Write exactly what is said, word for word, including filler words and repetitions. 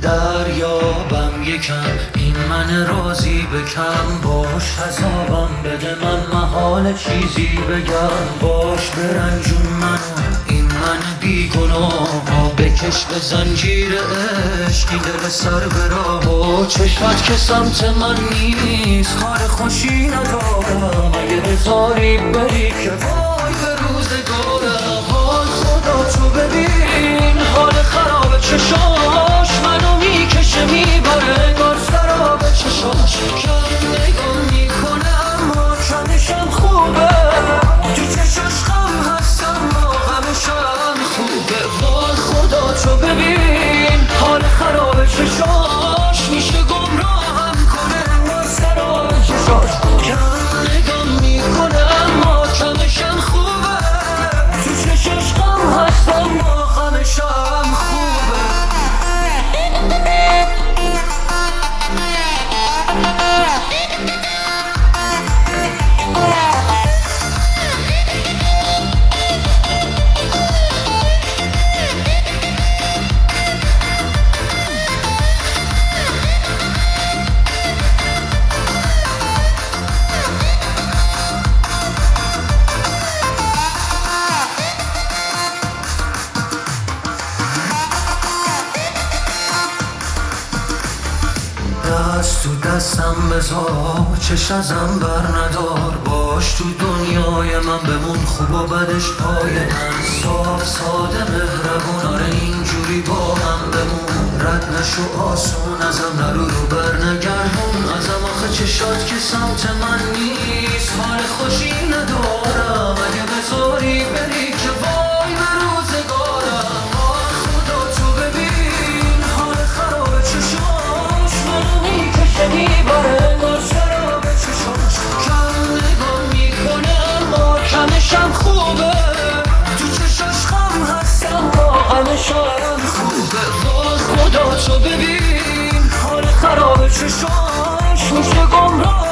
دریابم یکم این من راضی بکم، باش حسابم بده من محال چیزی بگم، باش برنجون منو این من بیگناه، بکش به زنجیر عشقی دل سر به راه، و چشمت که سمت من نیست حال خوشی ندارم، اگه بذاری بری که وای به روزگارم. وای خدا تو ببین حال خراب چشاش منو میکشه میبره، انگار سراب چشاش کم نگاه میکنم ما کمشم خوبه، تو چشاش غم هستم ما غمشم خوبه. وای خدا تو ببین حال خراب چشاش میشه گمراهم کنه، انگار سراب چشاش کم نگاه میکنم ما کمشم خوبه، تو چشاش غم هستم ما غمشم خوبه. دست تو دستم بذار چش ازم بر ندار، باش تو دنیای من بمون خوب و بدش پای من، صاف ساده مهربون آره اینجوری با هم بمون، رد نشو آسون ازم نرو رو بر نگردون ازم، آخه چشات که سمت من نیست حال خوشی ندارم، اگه بذاری بری که وای به روزگارم. وای خدا تو ببین حال خراب چشاش منو میکشه میبره، انگار سراب چشاش کم نگاه میکنم ما کمشم خوبه، تو چشاش غم هستم ما غمشم خوبه. وای خدا تو ببین حال خراب چشاش میشه گمراه